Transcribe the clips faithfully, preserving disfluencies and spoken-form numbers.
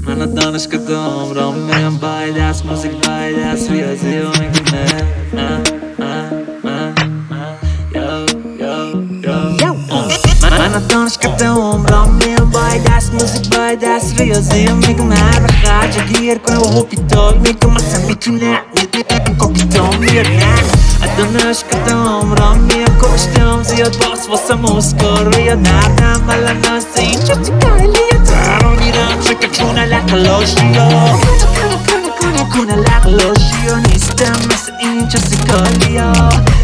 من دانشگاه عمرم میرم بای دست موزیک بای دست ریاضی و میگم من دانشگاه عمرم میرم بای دست موزیک بای دست ریاضی و میگم هر خرج گیر کنه و هوپیتال میگم اصلا میتونه کاپیتال میرم دانشگاه عمرم میرم کشتم زیاد باس واسه موسکار یا نردم الان ناس اینجا تکایلیه ترا میرم چکه کنه لقلاشیا کنه لقلاشیا نیستم مثل اینجا سکالیا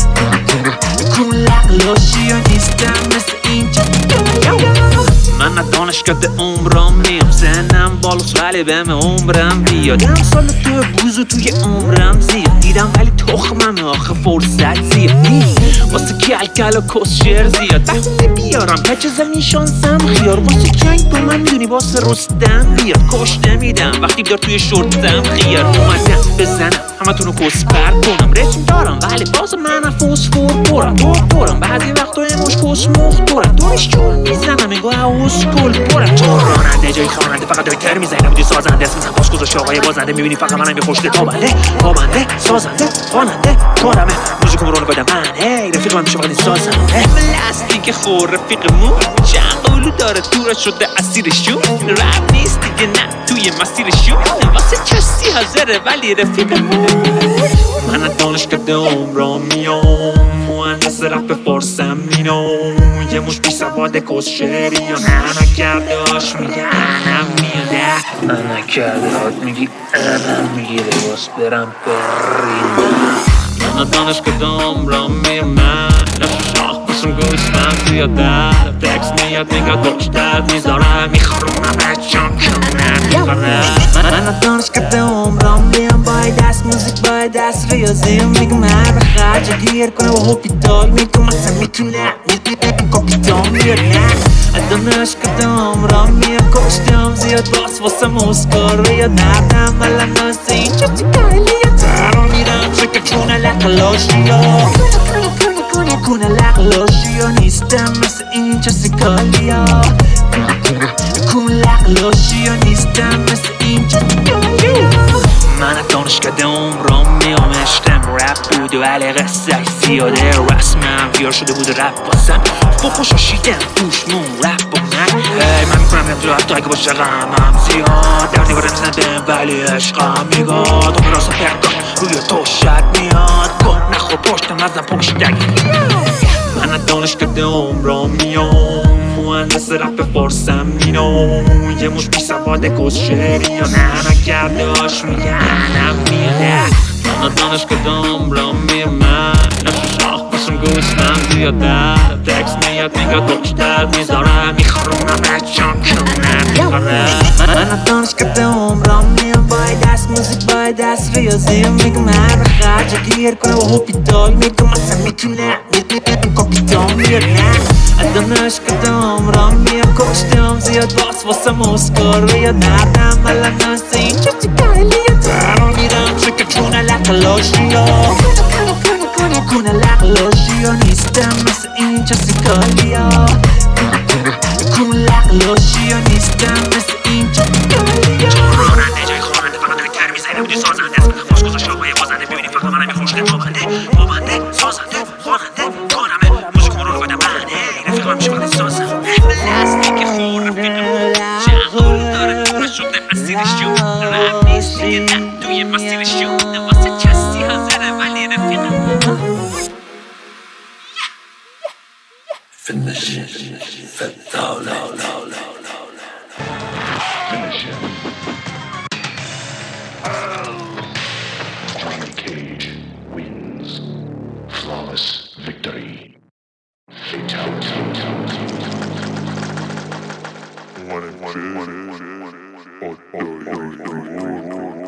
کنه لقلاشیا نیستم مثل اینجا سکالیا من دانشگاه عمرم میام زنم بالاست ولی بهم عمرم بیادم سال تو بوزو توی عمرم زیاد دیدم ولی تخمم آخه فرصت زیاد نیست واسه کل کل و کس شعر زیاد وقتی بیارم کچه میشانسم خیار واسه جنگ با من میدونی واسه رستم بیاد کشته میدم وقتی بیار توی شورتم خیار اومدم بزنم همه تونو کس پر کنم رسم دارم ولی باز من فوسفور پرم دکترم بعضی وقتا اموش کس مختورم دورش جون میزنم انگاه اسکول پرم تو راننده جای خواننده فقط داری تر میزنم بودی سازنده اسم من باش گذاشت آقای بازنده میبینی فقط منم یه خوشته تابنده تابنده سازنده خواننده کارمه موزیکو رو بدم من هی رفیق من میشه فقط این سازنده لاستیک خور رفیقمون چند قولو داره دور شده اسیرشون رپ نیست دیگه نه توی مسیرشون واسه کسی حاضره ولی رفیقمون من دانشگاه عمرم میام مهندس رپ فارسم مینام یه مش بی سواد کس شعری یا نه نکرده هاش میگه انم میاده نه نکرده هات میگی انم میگیره باس برم بریم من دانشگاه عمرم میرم نفش شاخ بسم گوشتم زیاده تکس میاد میگه داشتت میذارم میخورونم بچم کنم میخورم من دانشگاه عمرم میرم بای دست موزیک بای دست ریاضی میگم هر خرج گیر کنه و هوپیتال میگم اصلا میتونه کاپیتال میرم دانشگاه عمرم میرم کشتم زیاد باس واسه موسکار یا نردم الان ناس اینجا تکایلیه ترا میرم چکه کنه لقلاشیا کنه لقلاشیا نیستم مثل اینجا سکالیا کنه لقلاشیا نیستم مثل اینجا سکالیا من دانشگاه عمرم میام عشقم رپ بود و ولی قصه زیاده رسمم بیار شده بود رپ باسم فوقش شیدم توشمون رپ با من من میکنم نیم تو رپ اگه باشه غمم زیاد در دیوارم زنه بهم ولی عشقم میگاد اون راست پرداخت روی تو شد میاد کن نخور پشتم ازم پشتک من دانشگاه عمرم میام مهندس رپ فارسم مینام یه مش بی سواد کس شعری یا نه نکرده هاش میگه انم میاده من دانشگاه عمرم میرم نفش شاخ بسم گوشتم زیاده تکس میاد میگه داشتت میذارم میخورونم بچم کنم میخورم من دانشگاه عمرم میرم بای دست موزیک بای دست ریاضی میگم هر خرج گیر کنه و هوپیتال میگم اصلا میتونه کاپیتال میرم دانشگاه عمرم میرم کشتم زیاد باس واسه موسکار یا نردم الان ناس اینجا تکایلیه ترا میرم چکه کنه لقلاشیا کنه لقلاشیا نیستم مثل اینجا سکالیا کنه لقلاشیا نیستم مثل اینجا سکالیا تو راننده جای خواننده فقط داری تر میزنه بودی سازنده اسم باش گذاشت آقای بازنده ببینی فقط منم یه خوشته تابنده تابنده سازنده خواننده کارمه موزیکو رو بدم من هی رفیق من میشه فقط این سازنده لاستیک خور رفیقمون چند قولو داره دور شده اسیرشون رپ نیست دیگه نه توی مسیرشون واسه کسی حاضره ولی رفیقمون Finish it, fatal, finish it. Johnny Cage wins. Flawless victory. Fatality. One and two.